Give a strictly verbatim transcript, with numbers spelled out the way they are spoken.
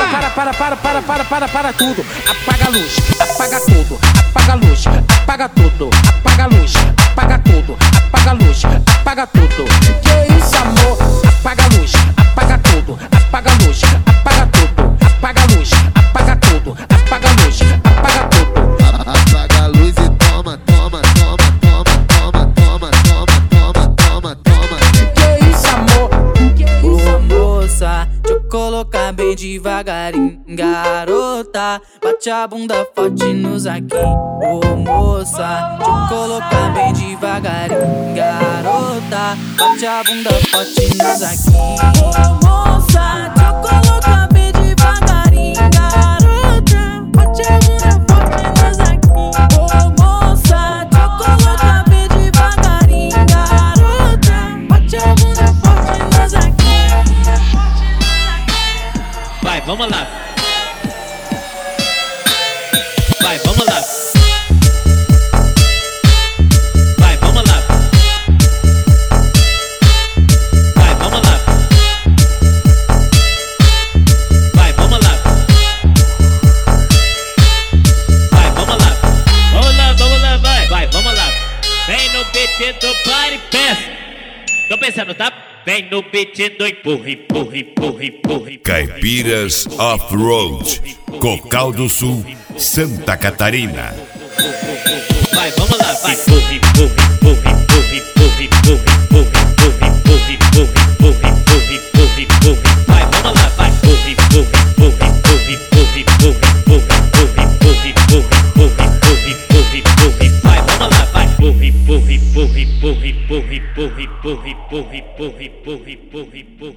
para, para, para, para, para, para, para tudo. Apaga a luz, apaga tudo. Apaga a luz, apaga tudo. Apaga a luz, apaga tudo. Apaga a luz, apaga tudo. Que isso, amor? Apaga a luz, apaga tudo. Apaga a luz, apaga tudo. Apaga a luz, apaga tudo. Apaga a luz, apaga tudo. Apaga a luz e toma, toma, toma, toma, toma, toma, toma, toma, toma. Que isso, amor? Que isso, Ô moça, deixa eu colocar bem devagarinho. Garota, bate a bunda forte nos aqui. Ô moça, deixa eu colocar bem devagarinho. Garota, bate a bunda forte nos aqui. Ô moça, deixa eu colocar bem devagarinho. Garota, bate a bunda forte nos aqui. Ô moça, deixa eu colocar bem devagarinho. Garota, bate a bunda forte nos aqui. Vai, vamos lá. Vai, vamos lá. Vai, vamos lá. Vai, vamos lá. Vai, vamos lá. Vai, vamos lá. Vamos lá, vamos lá, vai. Vai, vamos lá. Vem no beat do party peça. Tô pensando, tá? Vem no beat do empurra, empurra, empurra, empurra. Caipiras Off-Road, Cocal do Sul, Santa Catarina. Vai, vamos lá, vai. Empurra, empurra, empurra, empurra, empurra, empurra, empurra, empurra, empurra, empurra, empurra, empurra. Vai, vamos lá, vai. Empurra, empurra, empurra, empurra, empurra, empurra, empurra, empurra, empurra, empurra, empurra, empurra. Vai, vamos lá, vai. Empurra, empurra, empurra, empurra, empurra, empurra, empurra, empurra, empurra, empurra, empurra, empurra.